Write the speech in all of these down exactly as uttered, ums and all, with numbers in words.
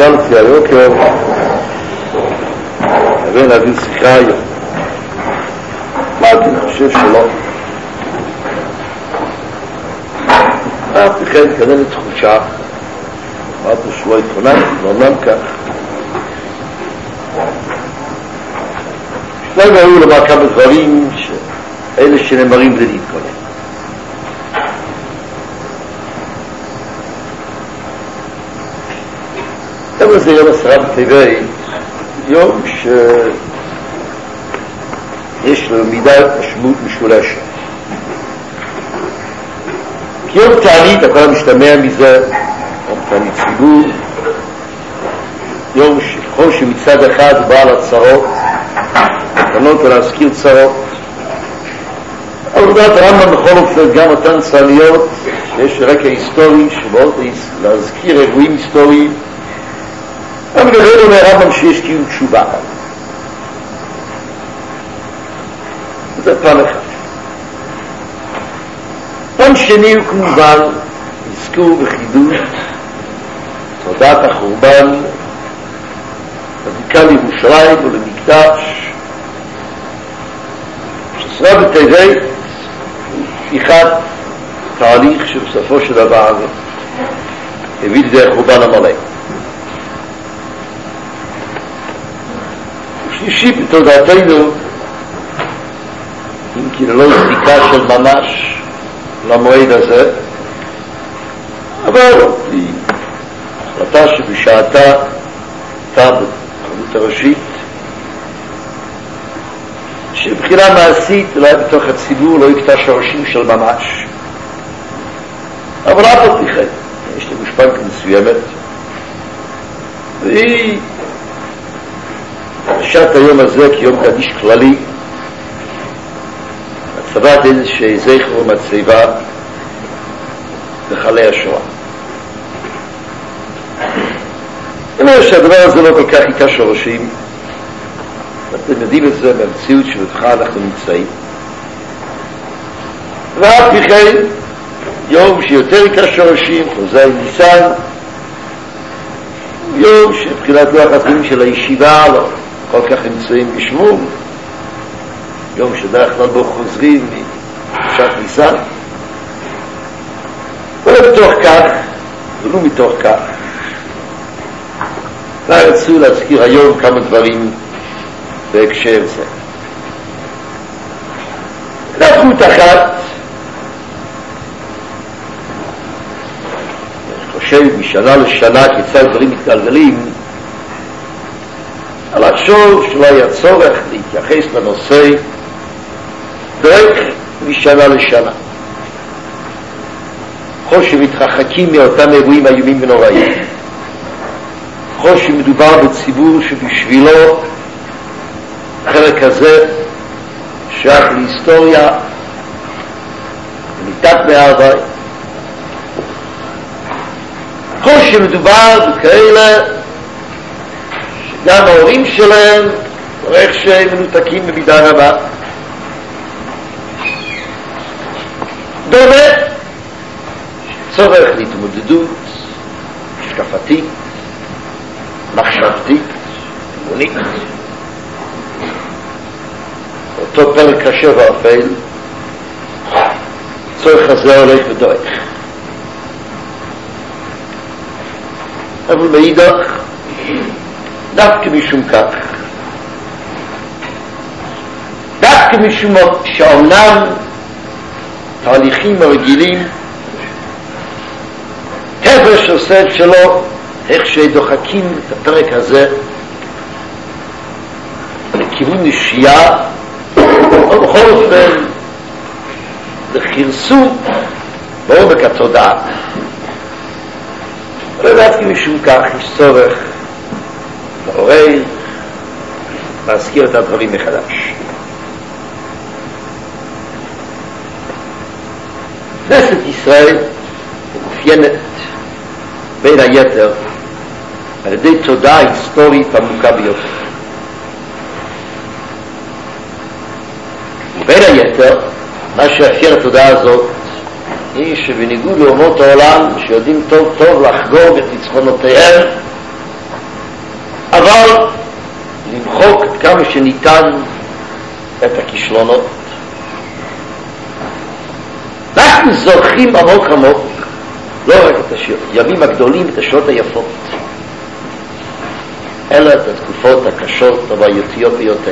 שאל אותי היוקר, לבין להביא שיחה היום. אמרתי, אני חושב שלא. אמרתי, כן, כנראה לתחושה. אמרתי שלא התכוננתי, נאמר כך. שלא ראו לומר כמה דברים שאלה שנאמרים זה להתכונן. אבל זה יום עשרה בטבת, יום שיש לו מידת משמעות משולשת. כי יום תענית, הכל המשתמע מזה, יום תענית ציבור, יום שכל שמצד אחד הוא בעל הצרות, לענות ולהזכיר צרות. עבודת הרמב"ם בכל אופן גם אותן צעניות, שיש רקע היסטורי, שבאות להזכיר אירועים היסטוריים, אבל גדול אומר הרמב"ם שיש קיום תשובה. זה פעם אחד. פעם שני הוא כמובן הזכור בחידוש תודעת החורבן בדיקה לירושלים ולמקדש שעשרה בטבת פתיחת תהליך שבסופו של דבר הביא לידי החורבן המלא. שלישי בתודעתנו, אם כי לא בדיקה של ממש למועד הזה, אבל היא החלטה שבשעתה הייתה בחנות הראשית, שבחינה מעשית אולי בתוך הציבור לא יקטע שורשים של ממש, אבל אף עוד תיכן, יש לה משפנק מסוימת, והיא שעת היום הזה כיום קדיש כללי, הצבת איזושהי זכר ומצבה לחלי השואה. אני אומר שהדבר הזה לא כל כך יקע שורשים, אתם יודעים את זה במציאות שבתוכה אנחנו נמצאים. ואף מכן, יום שיותר יקע שורשים, חוזר ניסן, יום שבחינת לוח הזמנים של הישיבה לא כל כך נמצאים בשמור, יום שדרך כלל בו חוזרים משעת ניסן, ולא בתוך כך, ולא מתוך כך, רצו להזכיר היום כמה דברים בהקשר זה. נפחות אחת, אני חושב משנה לשנה כיצד דברים מתגלגלים, על לחשוב שלא היה צורך להתייחס לנושא רק משנה לשנה. ככל שמתרחקים מאותם אירועים איומים ונוראים, ככל שמדובר בציבור שבשבילו החלק הזה שייך להיסטוריה וניתק מהעבר, ככל שמדובר בכאלה גם ההורים שלהם, איך שהם מנותקים במידה רבה. דומה צורך להתמודדות השקפתית, מחשבתית, אמונית. אותו פרק קשה ואפל, צורך הזה הולך ודועך. אבל מאידך, דווקא משום כך, דווקא משום שאומנם תהליכים הרגילים, טבע שעושה את שלו, איך שדוחקים את הפרק הזה לכיוון נשייה, או בכל אופן לחירסות בעומק התודעה. ודווקא משום כך יש צורך לעורר, להזכיר את הדברים מחדש. כנסת ישראל מאופיינת בין היתר על ידי תודעה היסטורית עמוקה ביותר. ובין היתר, מה שאפיין התודעה הזאת היא שבניגוד לאומות העולם שיודעים טוב טוב לחגוג את ניצחונותיהם אבל למחוק כמה שניתן את הכישלונות. אנחנו זוכרים עמוק עמוק לא רק את הימים הגדולים, את השעות היפות, אלא את התקופות הקשות והבעייתיות ביותר.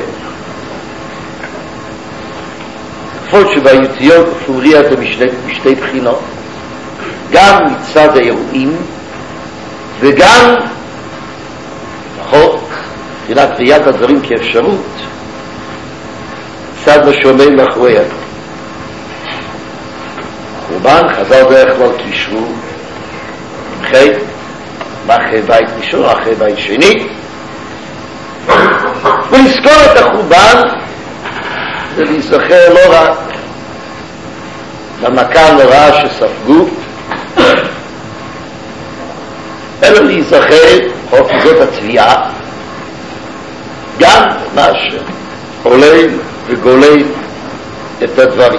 תקופות שבעייתיות אפשר את משתי, משתי בחינות, גם מצד האירועים וגם לפחות מבחינת ראיית הדברים כאפשרות צד משומע מאחוריה. חורבן חז"ל דרך כלל קישרו אחרי מאחרי בית ראשון, אחרי בית שני, ולזכור את החורבן זה להיזכר לא רק למכה הנוראה שספגו, אלא להיזכר, חוק זאת התביעה, גם מה שעולה וגולה את הדברים.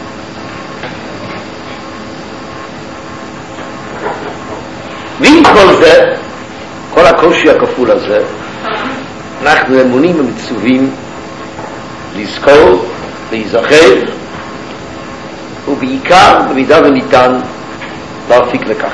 ועם כל זה, כל הקושי הכפול הזה, אנחנו אמונים ומצווים לזכור, להיזכר, ובעיקר במידה וניתן להפיק לכך.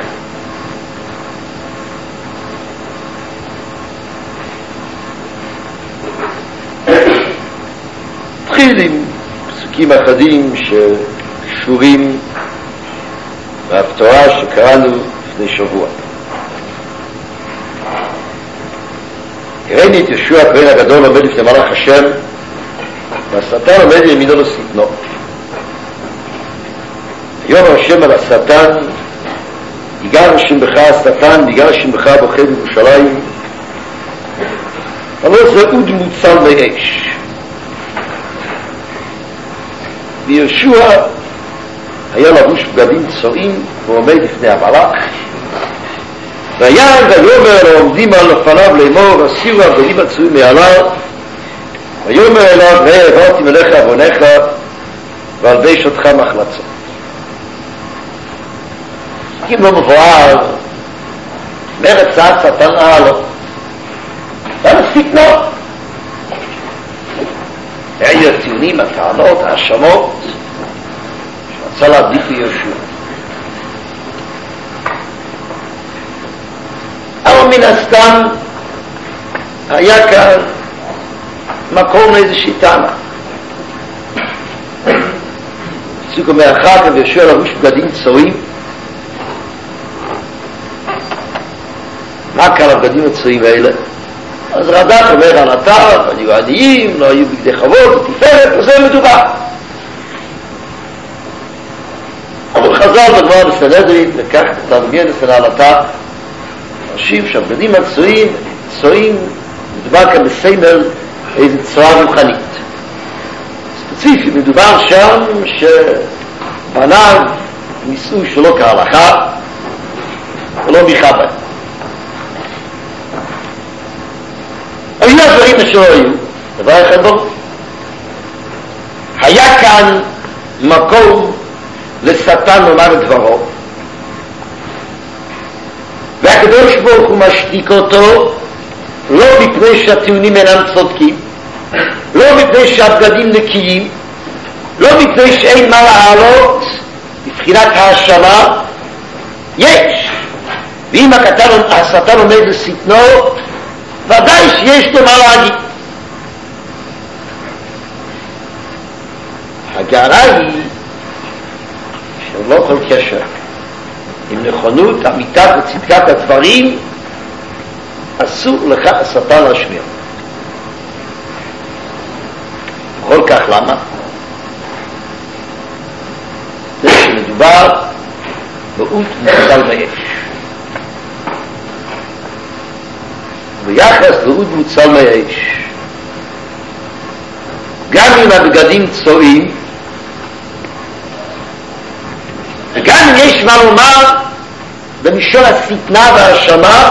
נתחיל עם פסוקים אחדים שקשורים בהפטרה שקראנו לפני שבוע. ראינו את ישוע הכהן הגדול עומד לפני מלאך השם, והשטן עומד לימינו לשטנו. ויאמר השם על השטן, ייגר השם בך השטן, ייגר השם בך בוכה בירושלים, אבל זה עוד מוצל מאש. וישוע היה לבוש בגדים צועים, והוא עומד לפני המלאך, ויען ויאמר לעומדים על לפניו לאמור, הסירו הבגדים הצועים מעליו, ויאמר אליו, ראה העברתי מלך עוונך והלבש אותך מחלצות. אם לא מבואר, מרד צעד שטן העלו, למה שטנו? היו הטיעונים, הטענות, ההאשמות שרצה להדליק ליהושע. אבל מן הסתם היה כאן מקום לאיזושהי טענה. פסוק אומר אחר כך, וישוע לבוש בגדים צועים. מה כאן הבגדים הצועים האלה? אז רד"ק אומר על התר, היו עניים, לא היו בגדי חוות, תפארת, וזה מדובר. אבל חז"ל בגמרא בסנהדרין, לקח את המגן לסנא על התר, מרשים שהבגדים הצועים, צועים, מדובר כאן בסמל איזו צורה רוחנית. ספציפי, מדובר שם שבניו ניסו שלא כהלכה, ולא מיכה בהם. היו הדברים אשר היו, דבר אחד ברור. היה כאן מקום לשטן לומר את דברו, והקדוש ברוך הוא משתיק אותו, לא מפני שהטיעונים אינם צודקים, לא מפני שהבגדים נקיים, לא מפני שאין מה להעלות, מבחינת האשמה, יש. ואם השטן עומד לשטנו, ודאי שיש לו מה להגיד. הגערה היא שלא כל קשר עם נכונות, אמיתת וצדקת הדברים, אסור לך השטן להשמיע. כל כך למה? זה שמדובר באות מוצל מאש. ביחס לאות מוצל מאש, גם אם הבגדים צועים, וגם אם יש מה לומר במישור השטנה והאשמה,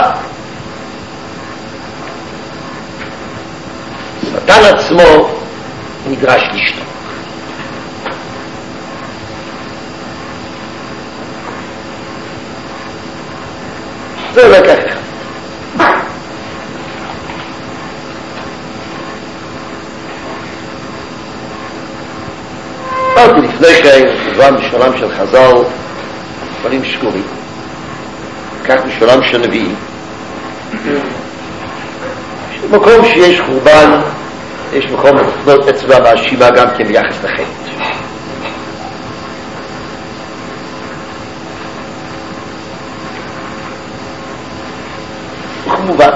שטן עצמו נדרש לשתוק. זה לקח אחד. לפני כן, כמובן בשולם של חז"ל, דברים שקורים. כך בשולם של נביאים. במקום שיש חורבן, יש מקום לפנות אצבע מאשימה גם כן ביחס לחטא. וכמובן,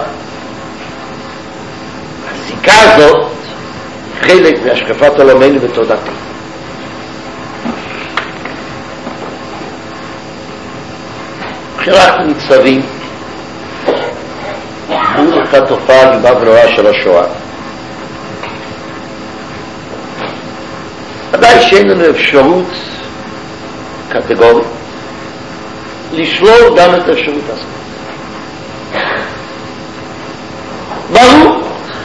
הזיקה הזאת חלק מהשקפת עולמנו ותודעתי. כשאנחנו ניצבים מול אותה תופעה איומה ונוראה של השואה, ודאי שאין לנו אפשרות קטגורית לשלול גם את האפשרות הזאת. ברור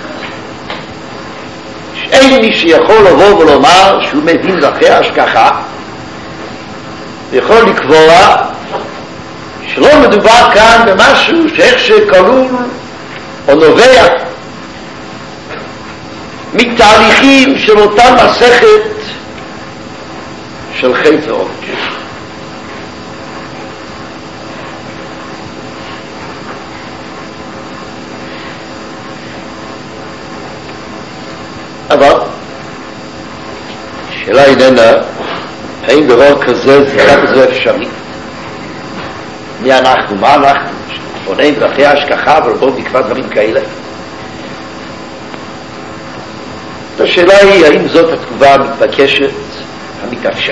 שאין מי שיכול לבוא ולומר שהוא מבין אחרי השגחה ויכול לקבוע שלא מדובר כאן במשהו שאיך שכלול או נובע מתהליכים של אותה מסכת של חטא ועונש. אבל השאלה איננה האם דבר כזה זיקה כזו אפשרית. מי אנחנו? מה אנחנו? בונים אחרי ההשגחה ולבוא נקבע דברים כאלה. השאלה היא האם זאת התגובה המתבקשת המתאפשרת.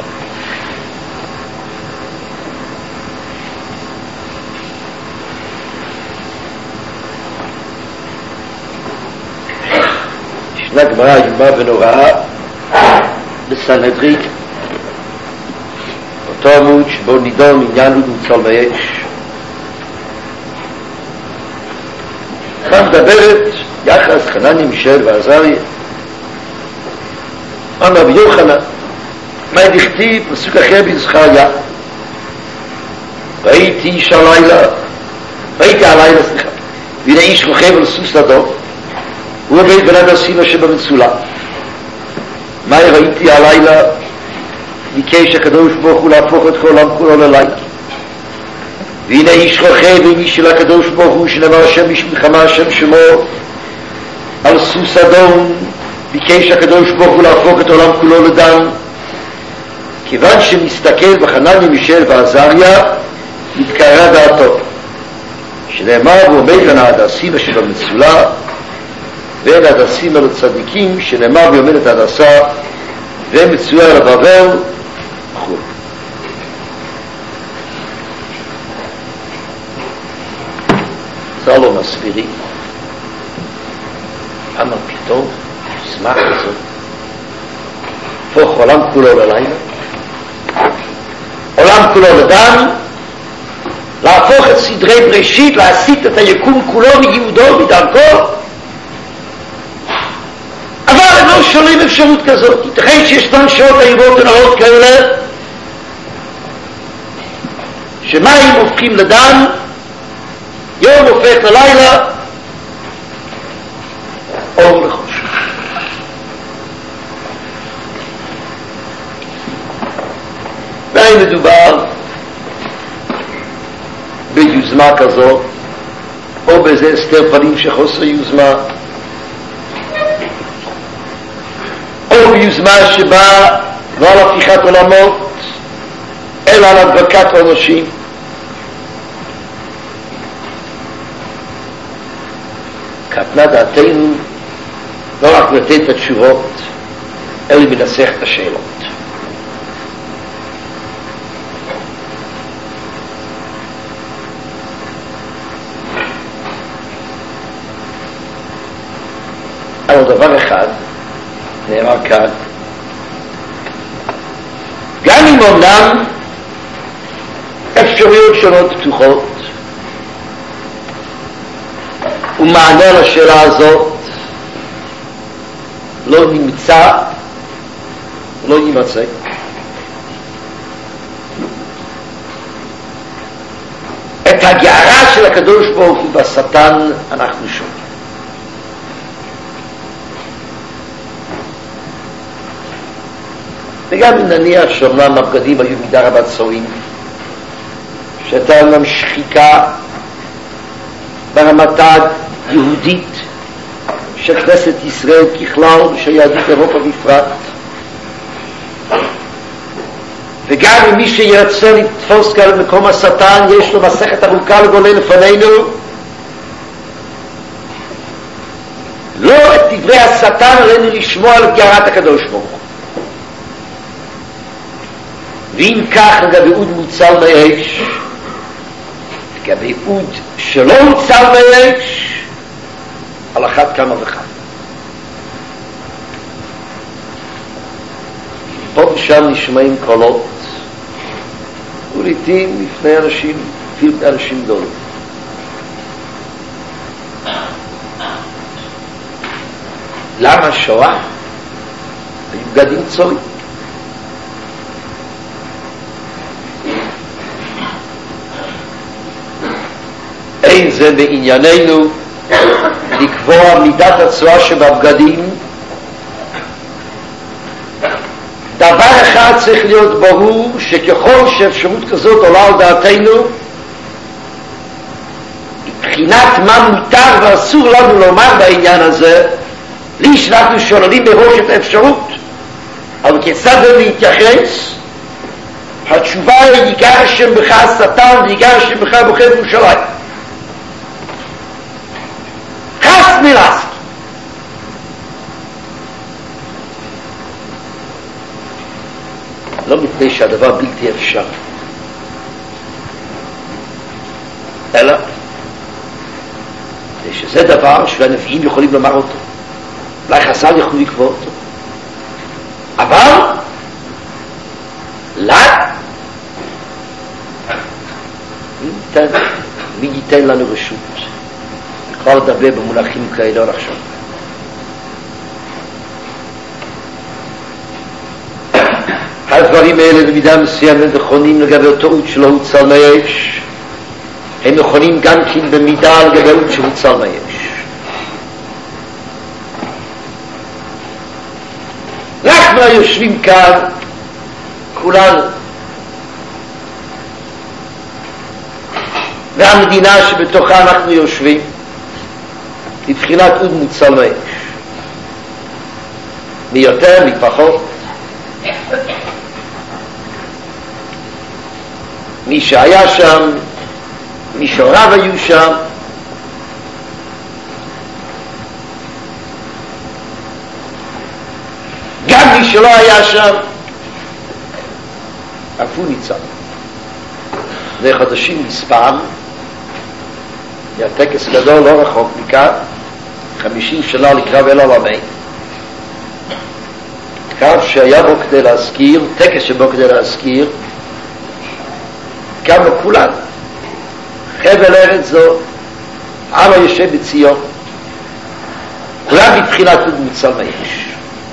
ישנה גמרא איומה ונוראה בסנהדרין, אותו עמוד שבו נידון עניין הוא צלמי אש. כאן מדברת יחס חנני מישאל ועזריה. אמר רבי יוחנן, מה דכתיב פסוק אחר בזכריה, ראיתי איש הלילה, ראיתי הלילה סליחה, והנה איש רוכב על סוס אדום, הוא עובד בן הדסים שבמצולה. מה ראיתי הלילה? ביקש הקדוש ברוך הוא להפוך את כל העולם כולו ללילה. והנה איש רוכב עם איש של הקדוש ברוך הוא שנאמר השם איש מלחמה השם שמו על סוס אדום. ביקש הקדוש ברוך הוא להפוך את העולם כולו לדם. כיוון שמסתכל בחנני מישאל ועזריה מתקרא דעתו שנאמר הוא עומד בין ההדסים שבמצולה ואין ההדסים על הצדיקים שנאמר ועומדת ההדסה ומצויה על הבבל וכו'. זה לא מסבירי למה פתאום שמח הזאת הפוך עולם כולו ללילה, עולם כולו לדם, להפוך את סדרי בראשית, להסיט את היקום כולו מיהודו מדרכו. אבל הם לא שואלים אפשרות כזאת. ייתכן שיש שעות איומות ונוראות כאלה שמים הופכים לדם, יום הופך ללילה, אור לחושך. והאם מדובר ביוזמה כזאת או באיזה הסתר פנים שחוסר יוזמה, או ביוזמה שבאה לא על הפיכת עולמות אלא על הדבקת עונשים. קטנה דעתנו לא רק לתת את התשובות אלא מנסח את השאלות. אבל דבר אחד נאמר כאן, גם אם אומנם אפשרויות שונות פתוחות ומענה לשאלה הזאת לא נמצא, לא יימצא, את הגערה של הקדוש ברוך הוא בשטן אנחנו שומעים. וגם אם נניח שאומנם הבגדים היו מידה רבת צועים, שהייתה להם שחיקה ברמתה יהודית של כנסת ישראל ככלל ושל יהדות אירופה בפרט, וגם אם מי שירצה לתפוס כאן במקום השטן יש לו מסכת ארוכה לגולל לפנינו, לא את דברי השטן עלינו לשמוע על גרת הקדוש ברוך הוא. ואם כך לגבי אוד מוצל מאש, לגבי אוד שלא מוצל מאש, על אחת כמה וכמה. פה ושם נשמעים קולות, ולעיתים לפני אנשים, אפילו לפני אנשים גדולים. למה שואה? היו בגדים צועים. אין זה בענייננו לקבוע מידת הצועה שבבגדים. דבר אחד צריך להיות ברור, שככל שאפשרות כזאת עולה על דעתנו, מבחינת מה מותר ואסור לנו לומר בעניין הזה, לי שאנחנו שוללים מראש את האפשרות, אבל כיצד להתייחס? התשובה היא ייגר השם בך השטן וייגר השם בך בוחר ירושלים. חס מלסק. לא מפני שהדבר בלתי אפשר, אלא שזה דבר שהנביאים יכולים לומר אותו, אולי חז"ל יכולו לקבוע אותו, אבל לא, מי ייתן, מי ייתן לנו רשות כבר לדבר במונחים כאלה עוד עכשיו. הדברים האלה במידה מסוימת נכונים לגבי אותו אוד שלא הוצל מאש, הם נכונים גם כן במידה לגבי אוד שהוצל מאש. אנחנו היושבים כאן כולנו, והמדינה שבתוכה אנחנו יושבים מבחינת אוד מוצל מאש, מי יותר מי פחות, מי שהיה שם, מי שהוריו היו שם, גם מי שלא היה שם, אף הוא ניצל. זה חודשים מספר, והטקס גדול לא רחוק מכאן, חמישים שנה לקרב אל עולמי, קרב שהיה בו כדי להזכיר, טקס שבו כדי להזכיר, כמה כולן, חבל ארץ זו, עם היושב בציון, כולם מבחינת אוד מוצל מאש.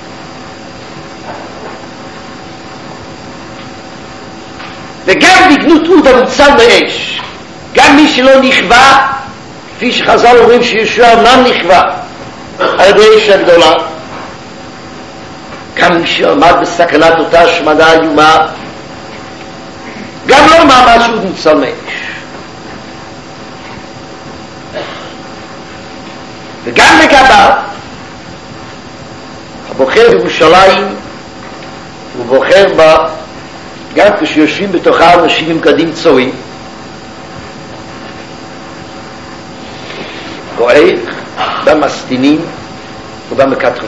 וגם בגנות אוד המוצל מאש, גם מי שלא נכווה, כפי שחז"ל אומרים שישוע אמנם נכווה על ידי אש הגדולה, גם מי שעמד בסכנת אותה השמדה איומה, גם לא מעמד שאוד מוצל מאש. וגם לגביו, הבוחר בירושלים, הוא בוחר בה, גם כשיושבים בתוכה אנשים עם בגדים צועים, רואה במסטינים ובמקטרגים.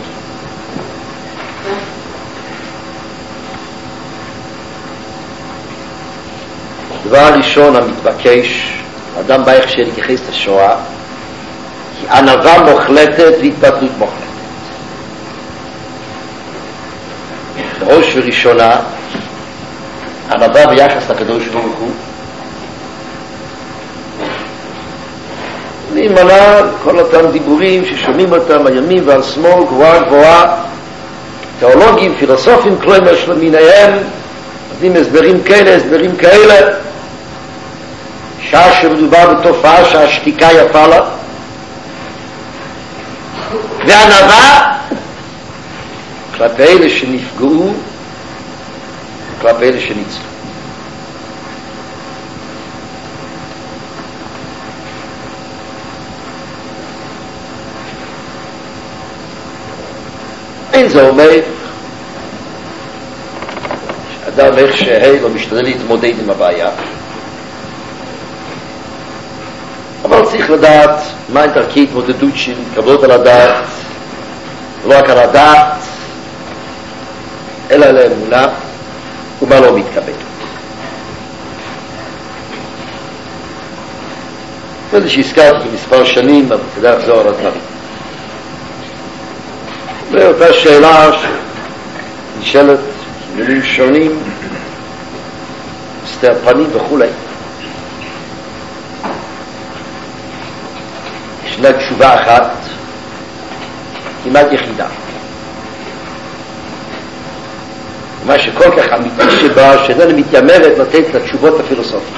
דבר הראשון המתבקש, אדם בא איך להתייחס לשואה, כי ענווה מוחלטת והתבטלות מוחלטת. בראש וראשונה, ענווה ביחס לקדוש ברוך הוא, להימנע כל אותם דיבורים ששומעים אותם על ימין ועל שמאל, גבוהה גבוהה, תיאולוגים, פילוסופים, כלומר שלמיניהם, נותנים הסברים כאלה, הסברים כאלה, שעה שמדובר בתופעה שהשתיקה יפה לה, וענווה כלפי אלה שנפגעו כלפי אלה שניצלו. אין זה אומר שאדם איך שהי לא משתדל להתמודד עם הבעיה, אבל צריך לדעת מה דרכי התמודדות שמתקבלות על הדעת, לא רק על הדעת אלא על האמונה, ומה לא מתקבל. וזה שהזכרתי במספר שנים, אבל כדאי לחזור על הדברים. ואותה שאלה שנשאלת מילים שונים, סתר פנים וכו'. ישנה תשובה אחת, כמעט יחידה. מה שכל כך אמיתי שבה, שאיננה מתיימרת לתת את התשובות הפילוסופיות.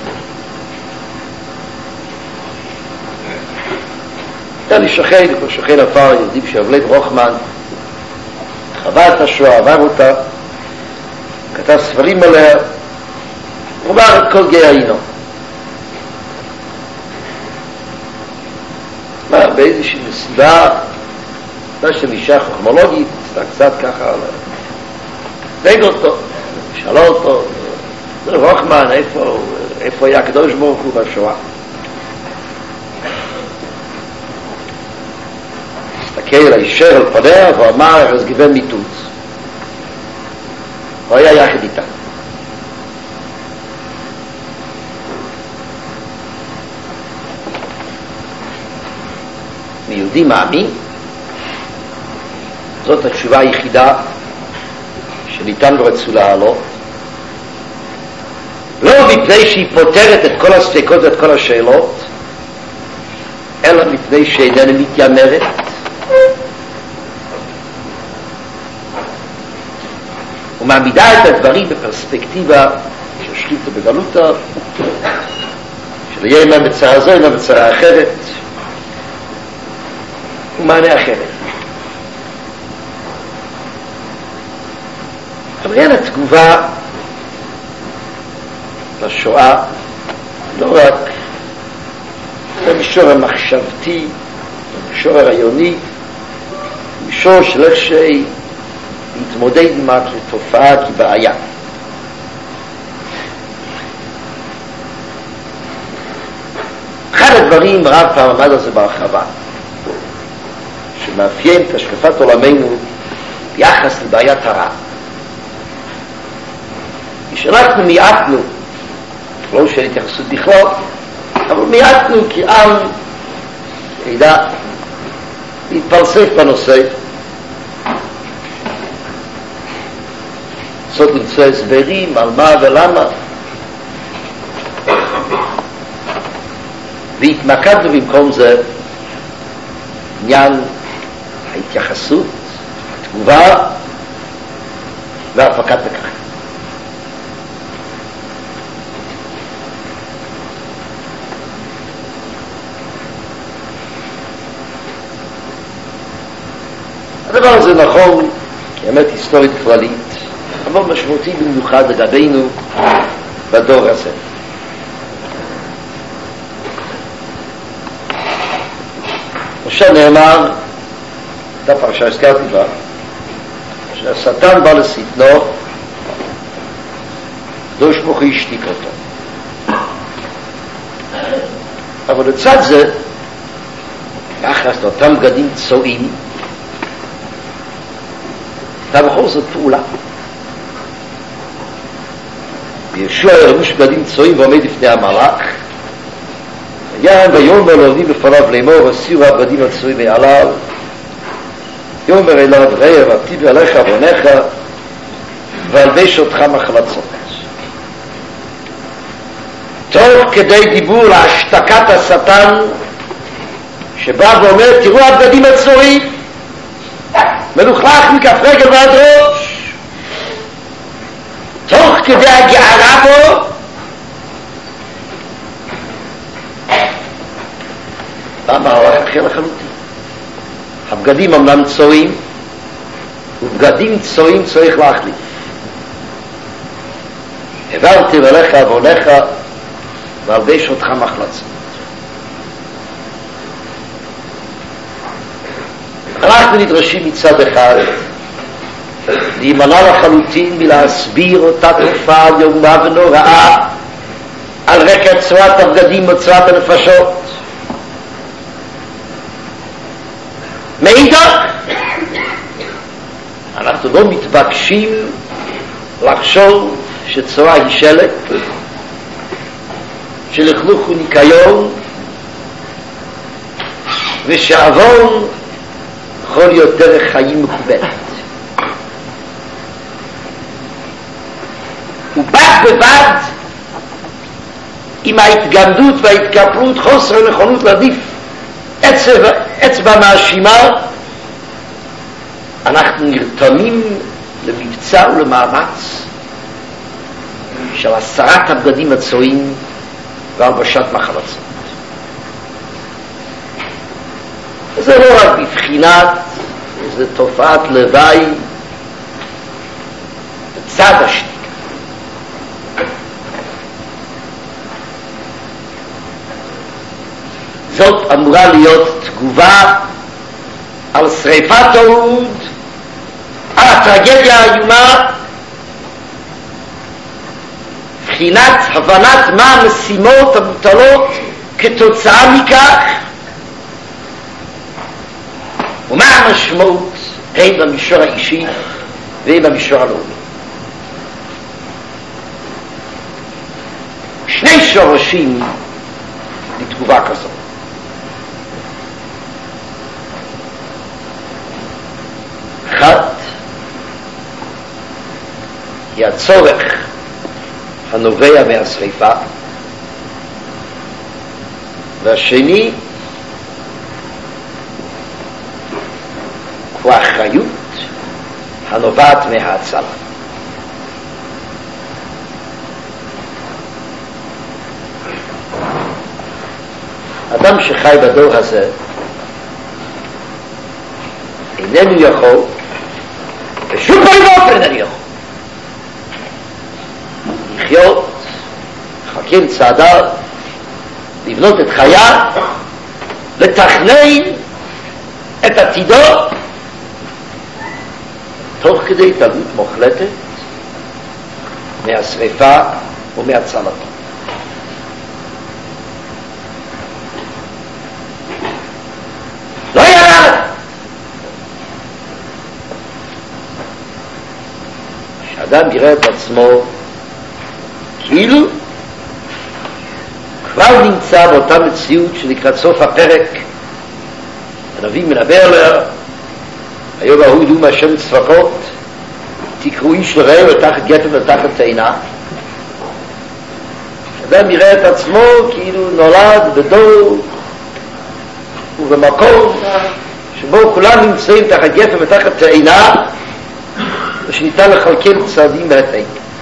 היה לי שכן, כל שכן עבר, יודעים שאבלב רוחמן, חווה את השואה, עבר אותה, כתב ספרים עליה, הוא אמר את כל גיהינו. מה, באיזושהי מסיבה, מה שמישה חוכמולוגית, קצת ככה, דג אותו, שאלה אותו, רוחמן, איפה, איפה היה הקדוש ברוך הוא בשואה? הסתכל הישר על פניה ואמר, אז גיוון מיתוץ. הוא היה יחד איתה. מיהודי מאמין, זאת התשובה היחידה שניתן ורצו להעלות, לא מפני שהיא פותרת את כל הספקות ואת כל השאלות, אלא מפני שאיננה מתיימרת, ומעמידה את הדברים בפרספקטיבה של שליטה בגלותה, שלא יהיה מה בצרה זו, מה בצרה אחרת, ומענה אחרת. עניין התגובה לשואה לא רק במישור המחשבתי, במישור הרעיוני, במישור של איך להתמודד עם התופעה כבעיה. אחד הדברים, רב פעם עמד על זה בהרחבה, שמאפיין את השקפת עולמנו ביחס לבעיית הרע. כשאנחנו מיעטנו, לא של התייחסות בכלל, אבל מיעטנו כי עם ידע להתפלסף בנושא, לעשות למצוא הסברים על מה ולמה, והתמקדנו במקום זה עניין ההתייחסות, התגובה והפקת לקחים. הדבר הזה נכון כאמת היסטורית כללית, אבל משמעותי במיוחד לגבינו בדור הזה. עכשיו נאמר, הייתה פרשה הזכרתי בה, שהשטן בא לשטנו, הקדוש ברוך הוא השתיק אותו. אבל לצד זה, ביחס לאותם בגדים צועים, הייתה בכל זאת פעולה. ישוע היה לבוש בגדים צועים ועומד לפני המלאך, ויען ויאמר אלוהים בפניו לאמור, הסירו הבגדים הצועים מעליו, יאמר אליו ראה ואטיב עליך עוונך ואלבש אותך מחלצות. תוך כדי דיבור להשתקת השטן שבא ואומר, תראו הבגדים הצועים, מלוכלך מכף רגל ועד ראש, תוך כדי הגערה בו בא מהלך אחר לחלוטין. הבגדים אמנם צועים, ובגדים צועים צריך להחליף. הבלתי ולך ועולך והלבש אותך מחלצות. אנחנו נדרשים מצד אחד להימנע לחלוטין מלהסביר אותה תופעה יומה ונוראה על רקע צורת הבגדים וצורת הנפשות. מאידך אנחנו לא מתבקשים לחשוב שצורה היא שלט, שלכלוך הוא ניקיון, ושעוון יכול להיות דרך חיים מקובלת. ובד בבד עם ההתגמדות וההתקפלות, חוסר נכונות להעדיף אצבע, אצבע מאשימה, אנחנו נרתמים למבצע ולמאמץ של הסרת הבגדים הצועים והלבשת מחלצות. זה לא רק בבחינת, זה תופעת לוואי בצד השני. זאת אמורה להיות תגובה על שריפת ההוד, על הטרגדיה האיומה, בחינת הבנת מה המשימות המוטלות כתוצאה מכך, ומה המשמעות הן במישור האישי והן במישור הלאומי. שני שורשים לתגובה כזאת. אחד היא הצורך הנובע מהשריפה, והשני הוא האחריות הנובעת מההצלה. אדם שחי בדור הזה איננו יכול, בשום פנים ואופן איננו יכול לחיות, לחכם צעדיו, לבנות את חייו, לתכנן את עתידו תוך כדי התעלמות מוחלטת מהשריפה ומהצלתו. לא ירד שאדם יראה את עצמו כאילו כבר נמצא באותה מציאות שלקראת סוף הפרק הנביא מנבא עליה, היום ההוא ידעו מהשם צבאות, תקראו איש לרעהו ותחת גפן ותחת תאנה. אדם יראה את עצמו כאילו נולד בדור ובמקום שבו כולם נמצאים תחת גפן ותחת תאנה, ושניתן לכלכל צעדים בהתאם.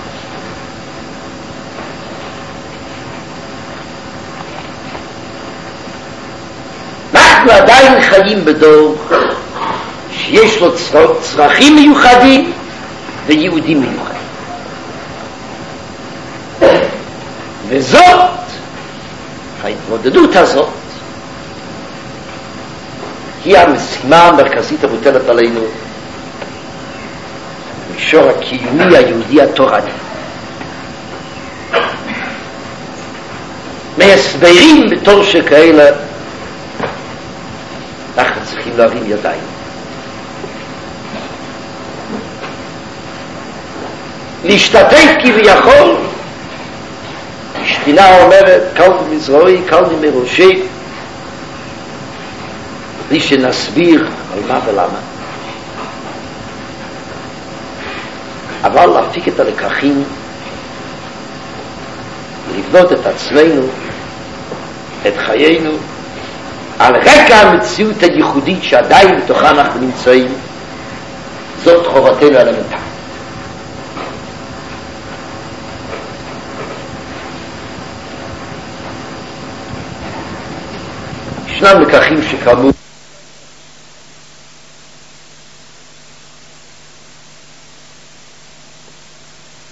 אנחנו עדיין חיים בדור שיש לו צרכים מיוחדים ויהודים מיוחדים, וזאת ההתמודדות הזאת היא המשימה המרכזית המוטלת עלינו במישור הקיומי היהודי התורני. מהסברים בתור שכאלה אנחנו צריכים להרים ידיים. להשתתף כביכול, שכינה אומרת קל מזרועי קל מראשי, בלי שנסביר על מה ולמה, אבל להפיק את הלקחים, לבנות את עצמנו, את חיינו על רקע המציאות הייחודית שעדיין בתוכה אנחנו נמצאים. זאת חובתנו האלמנטרית. ישנם לקחים שכאמור